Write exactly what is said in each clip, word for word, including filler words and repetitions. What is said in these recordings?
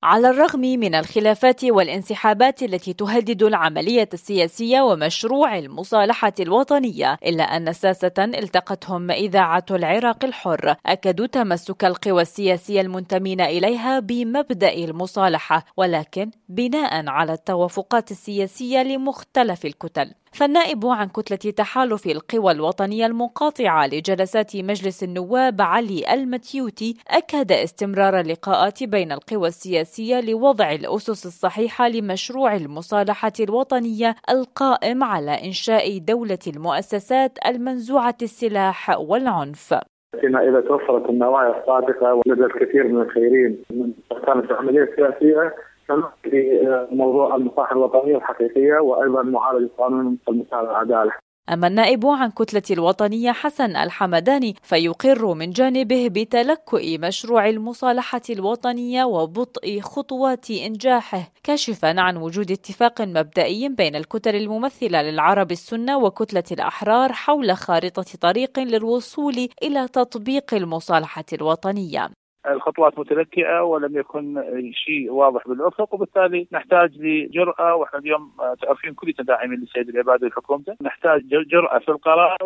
على الرغم من الخلافات والانسحابات التي تهدد العملية السياسية ومشروع المصالحة الوطنية، إلا أن ساسة التقتهم إذاعة العراق الحر أكدوا تمسك القوى السياسية المنتمين إليها بمبدأ المصالحة، ولكن بناء على التوافقات السياسية لمختلف الكتل. فالنائب عن كتلة تحالف القوى الوطنية المنقاطعة لجلسات مجلس النواب علي المتيوتي أكد استمرار اللقاءات بين القوى السياسية لوضع الأسس الصحيحة لمشروع المصالحة الوطنية القائم على إنشاء دولة المؤسسات المنزوعة السلاح والعنف. إذا توفرت النوايا الصادقة ولدى الكثير من الخيرين من كانت العملية السياسية في موضوع المصالحة الوطنية الحقيقية وأيضا معالجة قانون المساواة والعدالة. أما النائب عن كتلة الوطنية حسن الحمداني فيقر من جانبه بتلكؤ مشروع المصالحة الوطنية وبطء خطوات إنجاحه، كاشفا عن وجود اتفاق مبدئي بين الكتل الممثلة للعرب السنة وكتلة الأحرار حول خارطة طريق للوصول إلى تطبيق المصالحة الوطنية. الخطوات متلكئة ولم يكن شيء واضح بالأفق، وبالتالي نحتاج لجرأة، واحنا اليوم تعرفين كل داعمين للسيد العبادي وحكومته، نحتاج جرأة في القرار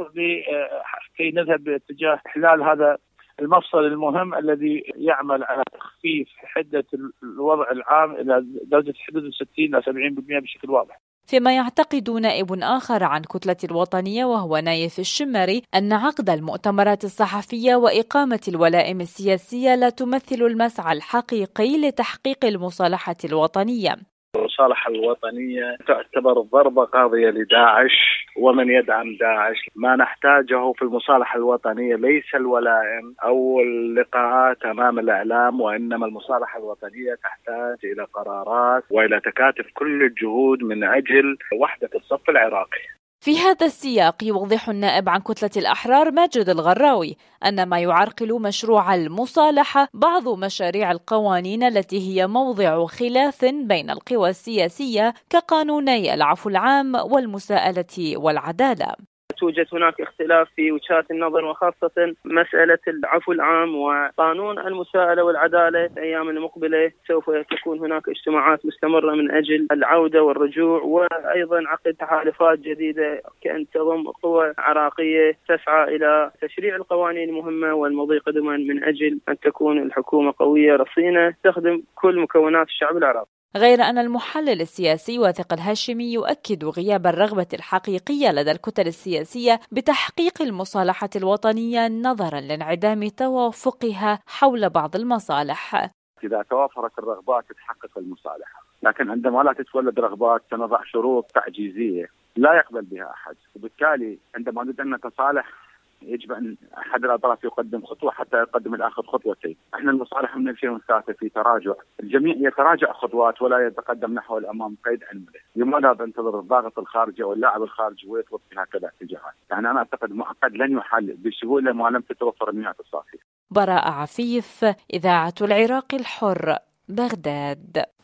لكي نذهب باتجاه إحلال هذا المفصل المهم الذي يعمل على تخفيف حدة الوضع العام إلى درجة حدود ستين إلى سبعين بالمئة بشكل واضح. فيما يعتقد نائب آخر عن كتلة الوطنية وهو نايف الشمري أن عقد المؤتمرات الصحفية وإقامة الولائم السياسية لا تمثل المسعى الحقيقي لتحقيق المصالحة الوطنية. المصالحة الوطنية تعتبر ضربة قاضية لداعش ومن يدعم داعش. ما نحتاجه في المصالحة الوطنية ليس الولائم أو اللقاءات أمام الإعلام، وإنما المصالحة الوطنية تحتاج إلى قرارات وإلى تكاتف كل الجهود من أجل وحدة الصف العراقي. في هذا السياق يوضح النائب عن كتلة الأحرار ماجد الغراوي أن ما يعرقل مشروع المصالحة بعض مشاريع القوانين التي هي موضع خلاف بين القوى السياسية كقانوني العفو العام والمساءلة والعدالة. توجد هناك اختلاف في وجهات النظر، وخاصة مسألة العفو العام وقانون المساءلة والعدالة. في الأيام المقبلة سوف تكون هناك اجتماعات مستمرة من أجل العودة والرجوع، وأيضا عقد تحالفات جديدة كأن تضم قوى عراقية تسعى إلى تشريع القوانين المهمة والمضي قدما من أجل أن تكون الحكومة قوية رصينة تخدم كل مكونات الشعب العراقي. غير أن المحلل السياسي واثق الهاشمي يؤكد غياب الرغبة الحقيقية لدى الكتل السياسية بتحقيق المصالحة الوطنية نظرا لانعدام توافقها حول بعض المصالح. إذا توافرت الرغبات تتحقق المصالحة، لكن عندما لا تتولد رغبات سنضع شروط تعجيزية لا يقبل بها أحد، وبالتالي عندما نريد أن نتصالح يجب أن أحد الأطراف يقدم خطوة حتى يقدم الآخر خطوتين. احنا المصالحة من ألفين وثلاثة في تراجع، الجميع يتراجع خطوات ولا يتقدم نحو الأمام قيد علمه. لماذا ننتظر الضاغط الخارجي أو اللاعب الخارجي ويطلب في هكذا اتجاهات؟ يعني أنا أعتقد معقد لن يحل بسهولة ما لم تتوفر النيات الصافية. براء عفيف، إذاعة العراق الحر، بغداد.